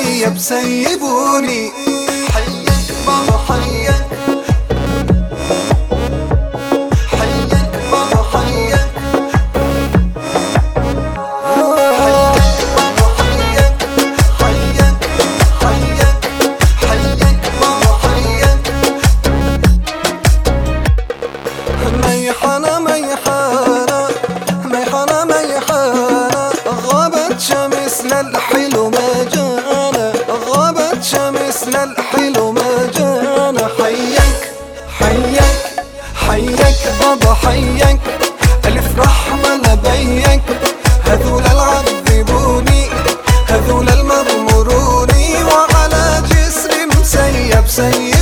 مسيب سيبوني. حيك بابا حيك، حيك بابا حيك، ميحانة ميحانة ميحانة ميحانة، غابت شمسنا الحلو ما جانا، غابت شمسنا الحلو ما جانا. حيك حيك حيك بابا حيك، ألف رحمة لبيك، هذول العذبوني هذول المغمروني، وعلى جسري مسيب سيب